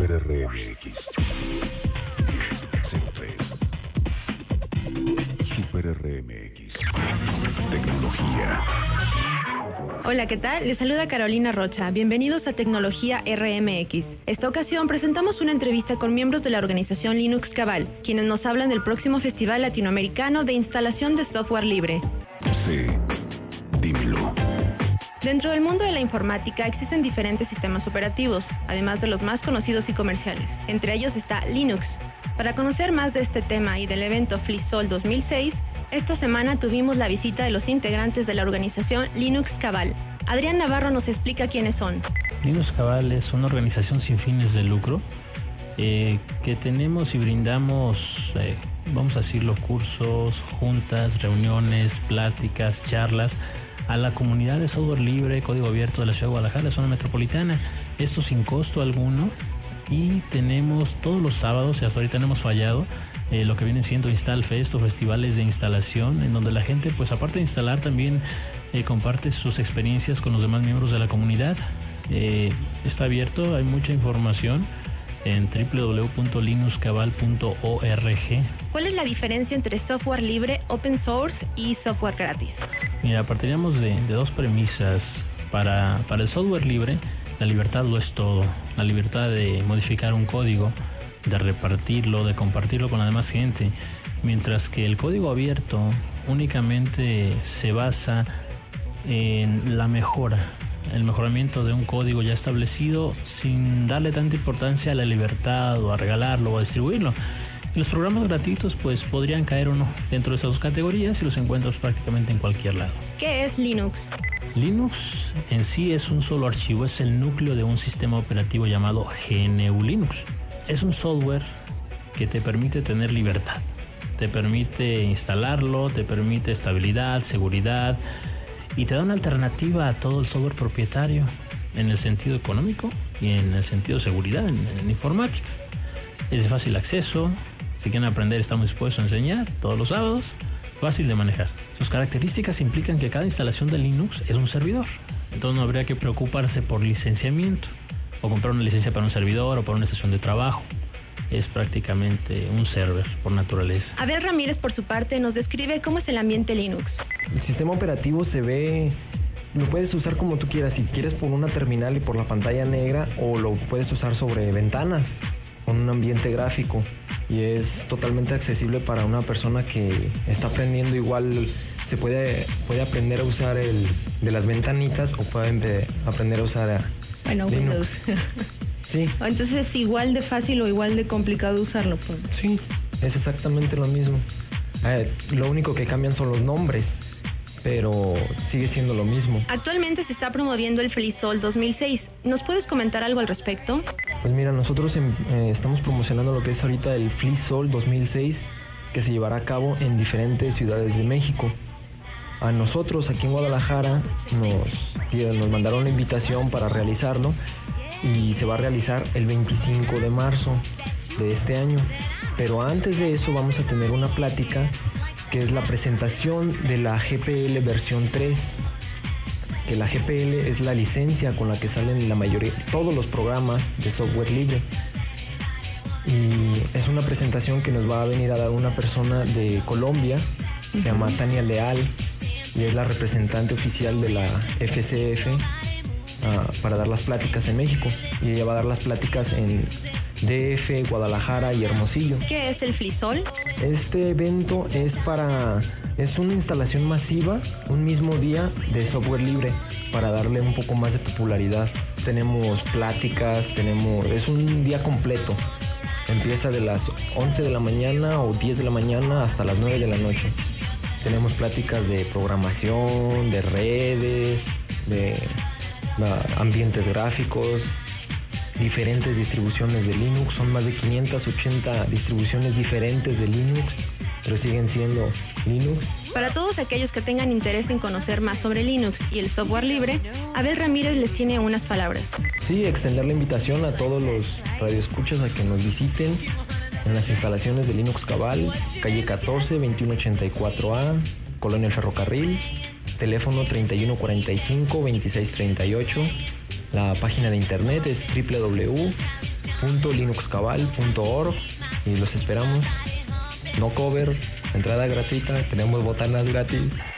Super RMX. Super RMX. Tecnología. Hola, ¿qué tal? Les saluda Carolina Rocha. Bienvenidos a Tecnología RMX. Esta ocasión presentamos una entrevista con miembros de la organización Linux Cabal, quienes nos hablan del próximo Festival Latinoamericano de Instalación de Software Libre. Sí, dímelo. Dentro del mundo de la informática existen diferentes sistemas operativos, además de los más conocidos y comerciales. Entre ellos está Linux. Para conocer más de este tema y del evento FliSol 2006, esta semana tuvimos la visita de los integrantes de la organización Linux Cabal. Adrián Navarro nos explica quiénes son. Linux Cabal es una organización sin fines de lucro que tenemos y brindamos, vamos a decirlo, cursos, juntas, reuniones, pláticas, charlas a la comunidad de software libre, código abierto de la ciudad de Guadalajara, zona metropolitana. Esto sin costo alguno, y tenemos todos los sábados, y hasta ahorita no hemos fallado, lo que viene siendo Install Fest o festivales de instalación, en donde la gente, pues aparte de instalar, también comparte sus experiencias con los demás miembros de la comunidad. Está abierto, hay mucha información en www.linuxcabal.org. ¿Cuál es la diferencia entre software libre, open source y software gratis? Mira, partiríamos de dos premisas. Para el software libre, la libertad lo es todo. La libertad de modificar un código, de repartirlo, de compartirlo con la demás gente. Mientras que el código abierto únicamente se basa en la mejora, el mejoramiento de un código ya establecido, sin darle tanta importancia a la libertad o a regalarlo o a distribuirlo. Y los programas gratuitos pues podrían caer o no dentro de esas dos categorías, y los encuentras prácticamente en cualquier lado. ¿Qué es Linux? Linux en sí es un solo archivo, es el núcleo de un sistema operativo llamado GNU Linux. Es un software que te permite tener libertad, te permite instalarlo, te permite estabilidad, seguridad, y te da una alternativa a todo el software propietario en el sentido económico y en el sentido de seguridad en informática. Es de fácil acceso, si quieren aprender estamos dispuestos a enseñar todos los sábados, fácil de manejar. Sus características implican que cada instalación de Linux es un servidor, entonces no habría que preocuparse por licenciamiento o comprar una licencia para un servidor o para una estación de trabajo. Es prácticamente un server por naturaleza. Abel Ramírez, por su parte, nos describe cómo es el ambiente Linux. El sistema operativo se ve, lo puedes usar como tú quieras, si quieres por una terminal y por la pantalla negra, o lo puedes usar sobre ventanas con un ambiente gráfico, y es totalmente accesible para una persona que está aprendiendo. Igual se puede aprender a usar el de las ventanitas, o puede aprender a usar Linux. Windows. Sí. Entonces es igual de fácil o igual de complicado usarlo, pues. Sí, es exactamente lo mismo. Lo único que cambian son los nombres, pero sigue siendo lo mismo. Actualmente se está promoviendo el FliSol 2006. ¿Nos puedes comentar algo al respecto? Pues mira, nosotros estamos promocionando lo que es ahorita el FliSol 2006, que se llevará a cabo en diferentes ciudades de México. A nosotros aquí en Guadalajara nos mandaron la invitación para realizarlo, y se va a realizar el 25 de marzo de este año. Pero antes de eso vamos a tener una plática que es la presentación de la GPL versión 3, que la GPL es la licencia con la que salen la mayoría, todos los programas de software libre. Y es una presentación que nos va a venir a dar una persona de Colombia, se llama Tania Leal, y es la representante oficial de la FCF para dar las pláticas en México, y ella va a dar las pláticas en DF, Guadalajara y Hermosillo. ¿Qué es el FliSol? Este evento es una instalación masiva, un mismo día de software libre, para darle un poco más de popularidad. Tenemos pláticas, es un día completo. Empieza de las 11 de la mañana o 10 de la mañana hasta las 9 de la noche. Tenemos pláticas de programación, de redes, de ambientes gráficos, diferentes distribuciones de Linux. Son más de 580 distribuciones diferentes de Linux, pero siguen siendo Linux. Para todos aquellos que tengan interés en conocer más sobre Linux y el software libre, Abel Ramírez les tiene unas palabras. Sí, extender la invitación a todos los radioescuchas a que nos visiten en las instalaciones de Linux Cabal, calle 14, 2184A, Colonia El Ferrocarril, teléfono 3145-2638. La página de internet es www.linuxcabal.org y los esperamos. No cover, entrada gratuita, tenemos botanas gratis.